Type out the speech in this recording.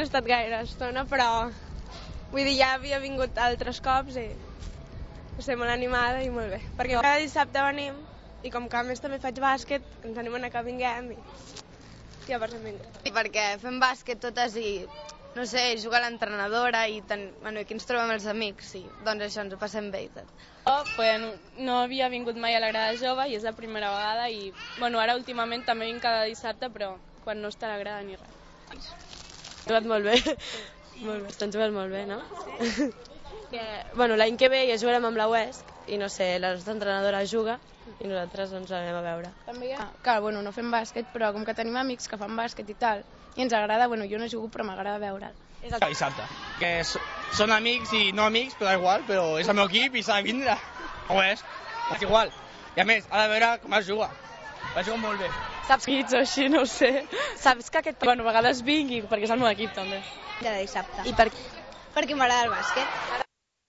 No he estat gaire estona, però vull dir, ja havia vingut altres cops i no sé, molt animada i molt bé. Perquè cada dissabte venim i com que a més també faig bàsquet, ens animen a que vinguem i llavors hem vingut. Perquè fem bàsquet totes i, no sé, juga l'entrenadora i aquí ens trobem els amics i doncs això, ens ho passem bé i tot. No havia vingut mai a la grada jove i és la primera vegada i ara últimament també vinc cada dissabte, però quan no està a la grada ni res. Jugat molt bé, molt bé, estan jugant molt bé, no? Sí. L'any que ve ja jugarem amb la UESC i no sé, la nostra entrenadora juga i nosaltres ens anem a veure. També no fem bàsquet, però com que tenim amics que fan bàsquet i tal, i ens agrada, jo no jugo però m'agrada veure'l. És el dissabte, que són amics i no amics, però igual, però és el meu equip i s'ha de vindre. O és igual. I a més, ha de veure com es juga. Va jugar molt bé. Saps quins o així, no ho sé. Saps que aquest... a vegades vingui, perquè és el meu equip també. Cada dissabte. I per què? Perquè m'agrada el bàsquet.